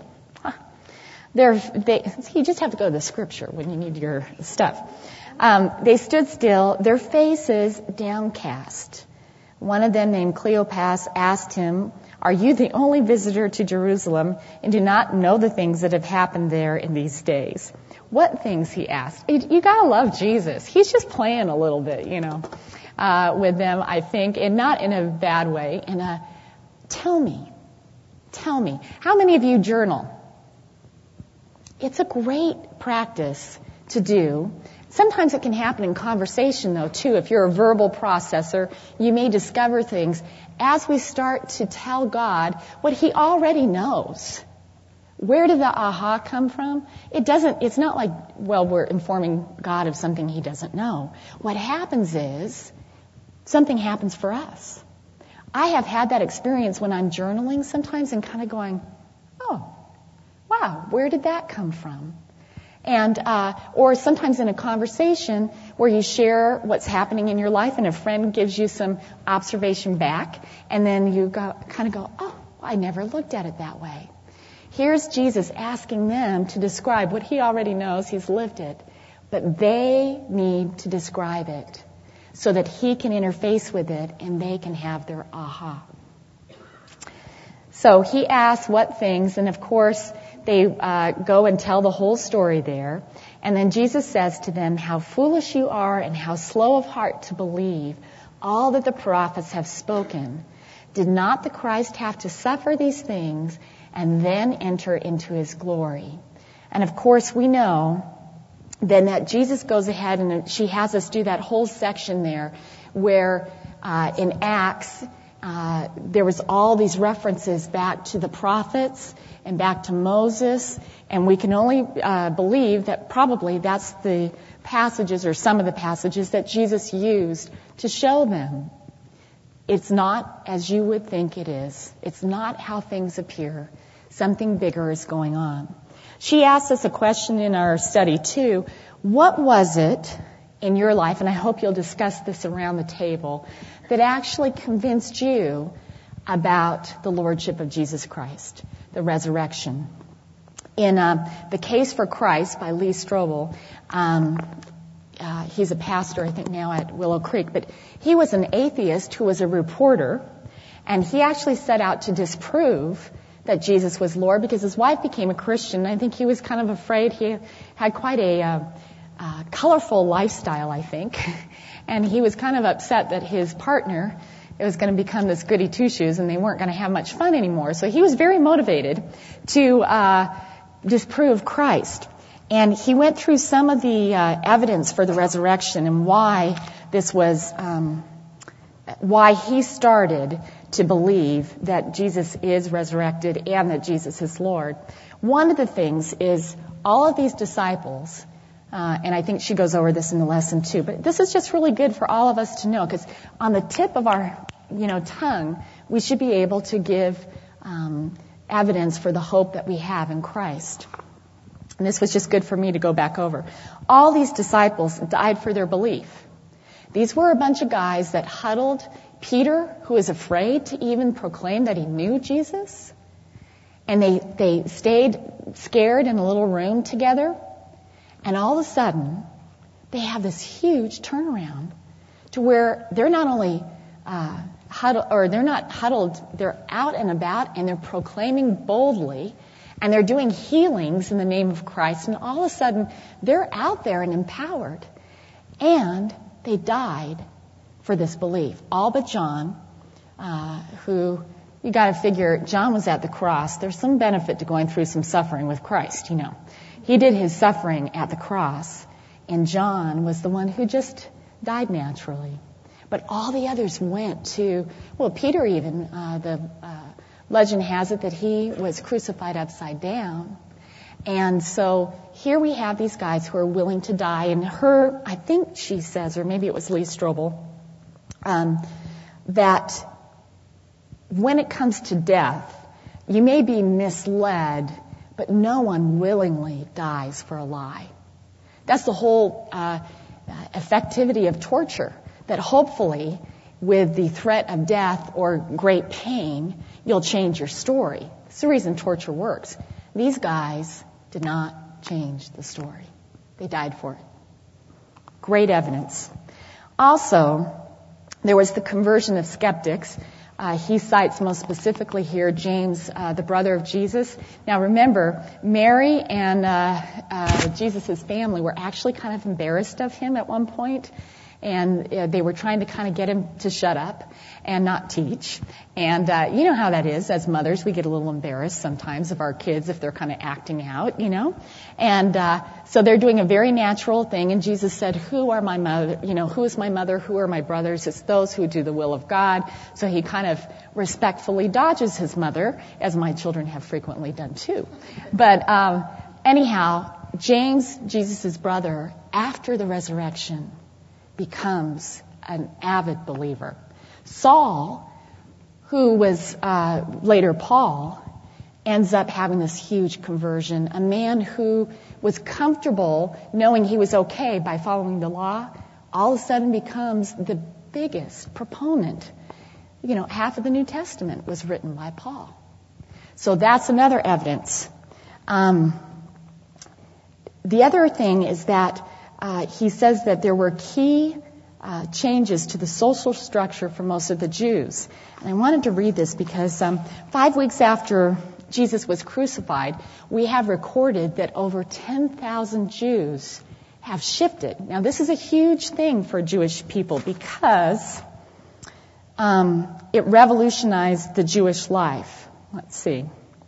You just have to go to the scripture when you need your stuff. They stood still, their faces downcast. One of them, named Cleopas, asked him, "Are you the only visitor to Jerusalem and do not know the things that have happened there in these days?" What things, he asked. You gotta love Jesus. He's just playing a little bit, with them, I think, and not in a bad way. Tell me, how many of you journal? It's a great practice to do. Sometimes it can happen in conversation, though, too. If you're a verbal processor, you may discover things as we start to tell God what He already knows. Where did the aha come from? It's not like, we're informing God of something He doesn't know. What happens is, something happens for us. I have had that experience when I'm journaling sometimes and kind of going, oh, wow, where did that come from? And, or sometimes in a conversation where you share what's happening in your life and a friend gives you some observation back, and then you kind of go, oh, I never looked at it that way. Here's Jesus asking them to describe what He already knows. He's lived it. But they need to describe it so that He can interface with it and they can have their aha. So He asks what things, and of course, they go and tell the whole story there. And then Jesus says to them, "How foolish you are and how slow of heart to believe all that the prophets have spoken. Did not the Christ have to suffer these things and then enter into His glory?" And of course, we know then that Jesus goes ahead and she has us do that whole section there where in Acts, there was all these references back to the prophets and back to Moses, and we can only believe that probably that's the passages or some of the passages that Jesus used to show them. It's not as you would think it is. It's not how things appear. Something bigger is going on. She asked us a question in our study too. What was it in your life, and I hope you'll discuss this around the table, that actually convinced you about the Lordship of Jesus Christ, the resurrection? In The Case for Christ by Lee Strobel, he's a pastor, I think, now at Willow Creek, but he was an atheist who was a reporter, and he actually set out to disprove that Jesus was Lord because his wife became a Christian. I think he was kind of afraid. He had quite a colorful lifestyle, I think, and he was kind of upset that his partner was going to become this goody two-shoes and they weren't going to have much fun anymore. So he was very motivated to disprove Christ. And he went through some of the evidence for the resurrection and why this was, why he started to believe that Jesus is resurrected and that Jesus is Lord. One of the things is all of these disciples, and I think she goes over this in the lesson too, but this is just really good for all of us to know because on the tip of our, tongue, we should be able to give evidence for the hope that we have in Christ. And this was just good for me to go back over. All these disciples died for their belief. These were a bunch of guys that huddled. Peter, who was afraid to even proclaim that he knew Jesus, and they stayed scared in a little room together, and all of a sudden, they have this huge turnaround to where they're not only huddled, they're out and about, and they're proclaiming boldly, and they're doing healings in the name of Christ, and all of a sudden, they're out there and empowered. And they died for this belief. All but John, who, you got to figure, John was at the cross. There's some benefit to going through some suffering with Christ, He did his suffering at the cross, and John was the one who just died naturally. But all the others went to, Peter even, the legend has it that he was crucified upside down. And so here we have these guys who are willing to die. And I think she says, or maybe it was Lee Strobel, that when it comes to death, you may be misled but no one willingly dies for a lie. That's the whole effectivity of torture, that hopefully with the threat of death or great pain, you'll change your story. It's the reason torture works. These guys did not change the story. They died for it. Great evidence. Also, there was the conversion of skeptics. He cites most specifically here James, the brother of Jesus. Now remember, Mary and Jesus' family were actually kind of embarrassed of him at one point. And they were trying to kind of get him to shut up and not teach. And you know how that is. As mothers, we get a little embarrassed sometimes of our kids if they're kind of acting out, you know. And so they're doing a very natural thing. And Jesus said, who are my mother? You know, who is my mother? Who are my brothers? It's those who do the will of God. So he kind of respectfully dodges his mother, as my children have frequently done too. But anyhow, James, Jesus' brother, after the resurrection, becomes an avid believer. Saul, who was later Paul, ends up having this huge conversion. A man who was comfortable knowing he was okay by following the law, all of a sudden becomes the biggest proponent. You know, half of the New Testament was written by Paul. So that's another evidence. The other thing is that he says that there were key changes to the social structure for most of the Jews. And I wanted to read this because 5 weeks after Jesus was crucified, we have recorded that over 10,000 Jews have shifted. Now, this is a huge thing for Jewish people because it revolutionized the Jewish life. Let's see.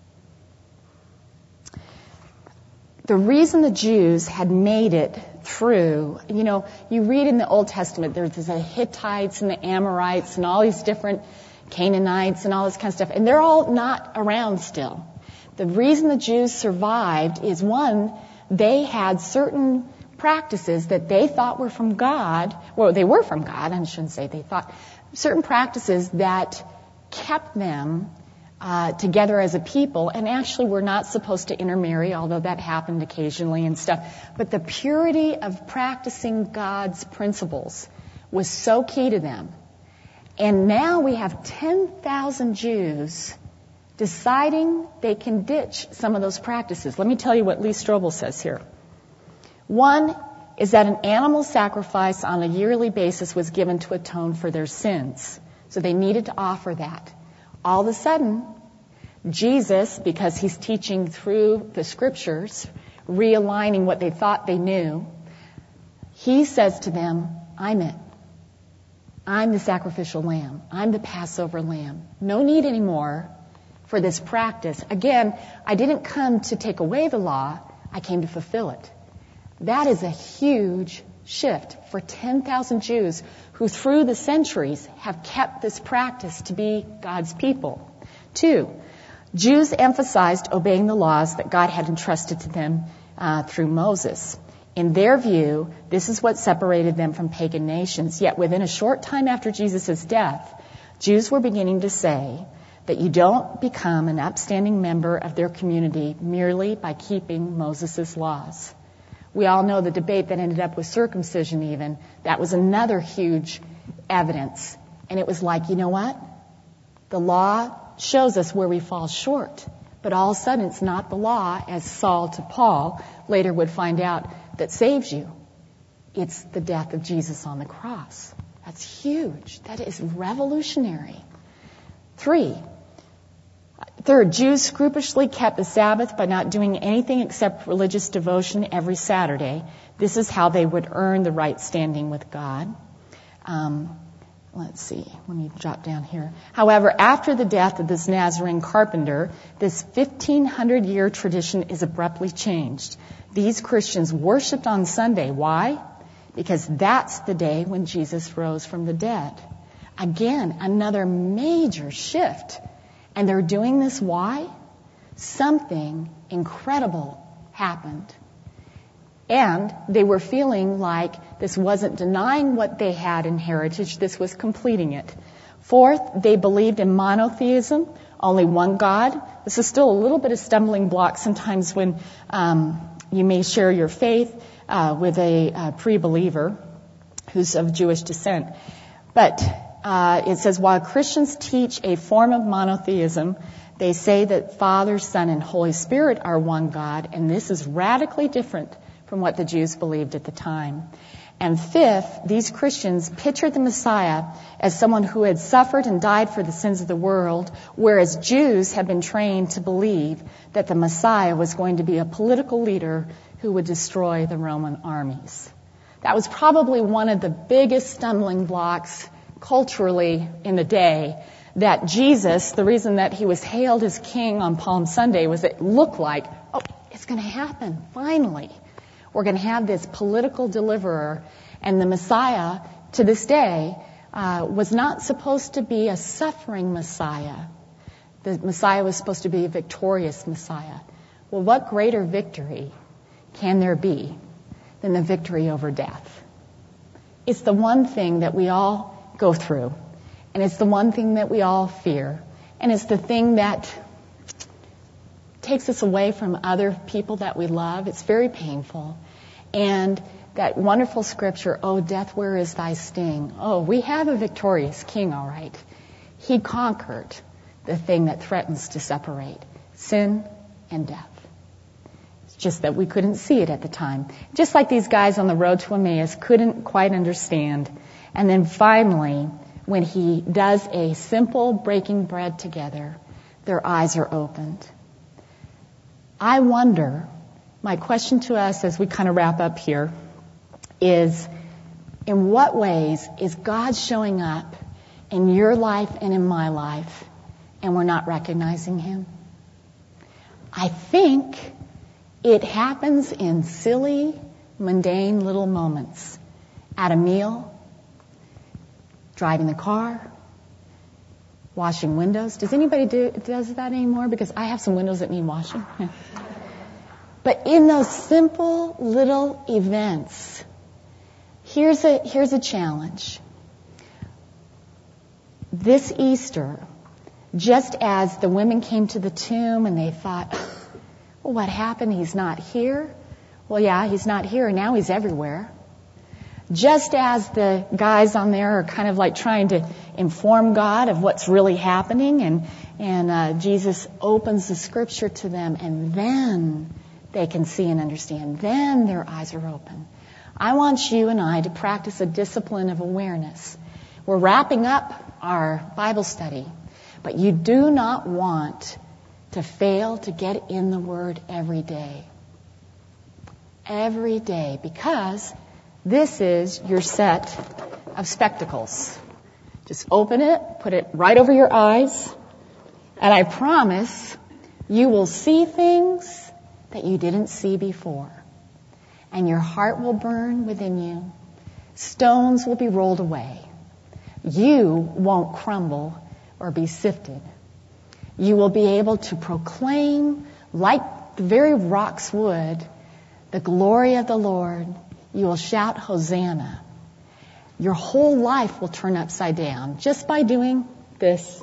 The reason the Jews had made it through, you know, you read in the Old Testament, there's the Hittites and the Amorites and all these different Canaanites and all this kind of stuff, and they're all not around still. The reason the Jews survived is, one, they had certain practices that they thought were from God. Well, they were from God, I shouldn't say they thought. Certain practices that kept them together as a people, and actually were not supposed to intermarry, although that happened occasionally and stuff. But the purity of practicing God's principles was so key to them. And now we have 10,000 Jews deciding they can ditch some of those practices. Let me tell you what Lee Strobel says here. One is that an animal sacrifice on a yearly basis was given to atone for their sins. So they needed to offer that. All of a sudden, Jesus, because he's teaching through the scriptures, realigning what they thought they knew, he says to them, I'm it. I'm the sacrificial lamb. I'm the Passover lamb. No need anymore for this practice. Again, I didn't come to take away the law. I came to fulfill it. That is a huge shift for 10,000 Jews who through the centuries have kept this practice to be God's people. 2, Jews emphasized obeying the laws that God had entrusted to them through Moses. In their view, this is what separated them from pagan nations. Yet within a short time after Jesus' death, Jews were beginning to say that you don't become an upstanding member of their community merely by keeping Moses' laws. We all know the debate that ended up with circumcision even. That was another huge evidence. And it was like, you know what? The law shows us where we fall short. But all of a sudden, it's not the law, as Saul to Paul later would find out, that saves you. It's the death of Jesus on the cross. That's huge. That is revolutionary. 3, Jews scrupulously kept the Sabbath by not doing anything except religious devotion every Saturday. This is how they would earn the right standing with God. Let's see. Let me drop down here. However, after the death of this Nazarene carpenter, this 1,500-year tradition is abruptly changed. These Christians worshiped on Sunday. Why? Because that's the day when Jesus rose from the dead. Again, another major shift. And they're doing this why? Something incredible happened. And they were feeling like this wasn't denying what they had in heritage, this was completing it. 4th, they believed in monotheism, only one God. This is still a little bit of stumbling block sometimes when you may share your faith with a pre-believer who's of Jewish descent. But it says, while Christians teach a form of monotheism, they say that Father, Son, and Holy Spirit are one God, and this is radically different from what the Jews believed at the time. And fifth, these Christians pictured the Messiah as someone who had suffered and died for the sins of the world, whereas Jews had been trained to believe that the Messiah was going to be a political leader who would destroy the Roman armies. That was probably one of the biggest stumbling blocks culturally in the day, that Jesus, the reason that he was hailed as king on Palm Sunday was it looked like, oh, it's going to happen, finally. We're going to have this political deliverer. And the Messiah, to this day, was not supposed to be a suffering Messiah. The Messiah was supposed to be a victorious Messiah. Well, what greater victory can there be than the victory over death? It's the one thing that we all go through. And it's the one thing that we all fear. And it's the thing that takes us away from other people that we love. It's very painful. And that wonderful scripture, oh, death, where is thy sting? Oh, we have a victorious king, all right. He conquered the thing that threatens to separate sin and death. It's just that we couldn't see it at the time. Just like these guys on the road to Emmaus couldn't quite understand. And then finally, when he does a simple breaking bread together, their eyes are opened. I wonder, my question to us as we kind of wrap up here is, in what ways is God showing up in your life and in my life, and we're not recognizing him? I think it happens in silly, mundane little moments. At a meal, driving the car, washing windows. Does anybody does that anymore? Because I have some windows that need washing. But in those simple little events, here's a challenge. This Easter, just as the women came to the tomb and they thought, well, what happened? He's not here. Well, yeah, he's not here. Now he's everywhere. Just as the guys on there are kind of like trying to inform God of what's really happening, and Jesus opens the scripture to them, and then they can see and understand. Then their eyes are open. I want you and I to practice a discipline of awareness. We're wrapping up our Bible study, but you do not want to fail to get in the Word every day. Every day, because this is your set of spectacles. Just open it, put it right over your eyes, and I promise you will see things that you didn't see before. And your heart will burn within you. Stones will be rolled away. You won't crumble or be sifted. You will be able to proclaim, like the very rocks would, the glory of the Lord. You will shout, Hosanna. Your whole life will turn upside down just by doing this.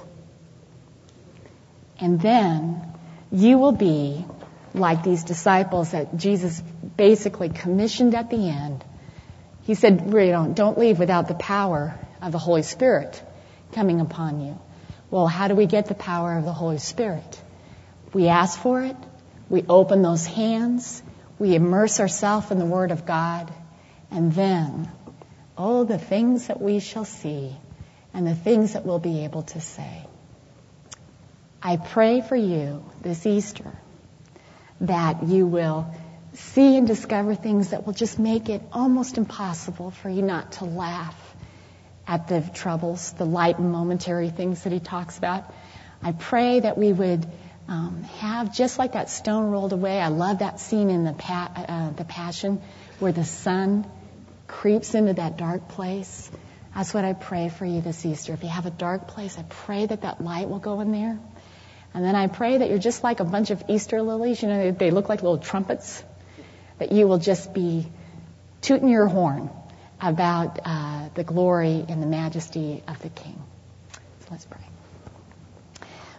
And then you will be like these disciples that Jesus basically commissioned at the end. He said, don't leave without the power of the Holy Spirit coming upon you. Well, how do we get the power of the Holy Spirit? We ask for it. We open those hands. We immerse ourselves in the Word of God. And then, oh, the things that we shall see and the things that we'll be able to say. I pray for you this Easter that you will see and discover things that will just make it almost impossible for you not to laugh at the troubles, the light and momentary things that he talks about. I pray that we would have, just like that stone rolled away. I love that scene in the Passion where the sun creeps into that dark place. That's what I pray for you this Easter. If you have a dark place, I pray that that light will go in there. And then I pray that you're just like a bunch of Easter lilies. You know, they look like little trumpets. That you will just be tooting your horn about the glory and the majesty of the King. So let's pray.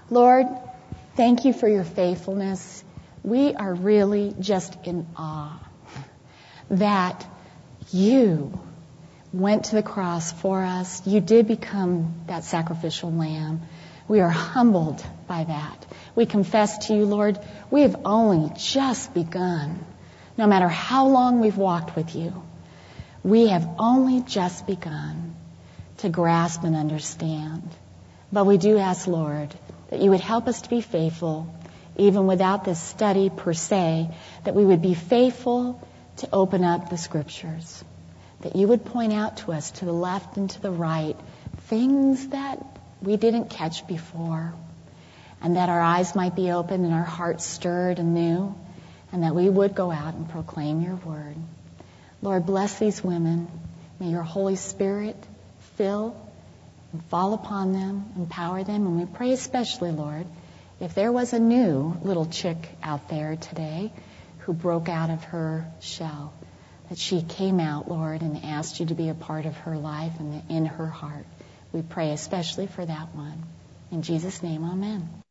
Lord, thank you for your faithfulness. We are really just in awe that you went to the cross for us. You did become that sacrificial lamb. We are humbled by that. We confess to you, Lord, we have only just begun. No matter how long we've walked with you, we have only just begun to grasp and understand. But we do ask, Lord, that you would help us to be faithful, even without this study per se, that we would be faithful to open up the Scriptures, that you would point out to us to the left and to the right things that we didn't catch before, and that our eyes might be open and our hearts stirred anew, and that we would go out and proclaim your word. Lord, bless these women. May your Holy Spirit fill and fall upon them, empower them, and we pray especially, Lord, if there was a new little chick out there today who broke out of her shell, that she came out, Lord, and asked you to be a part of her life and in her heart. We pray especially for that one. In Jesus' name, amen.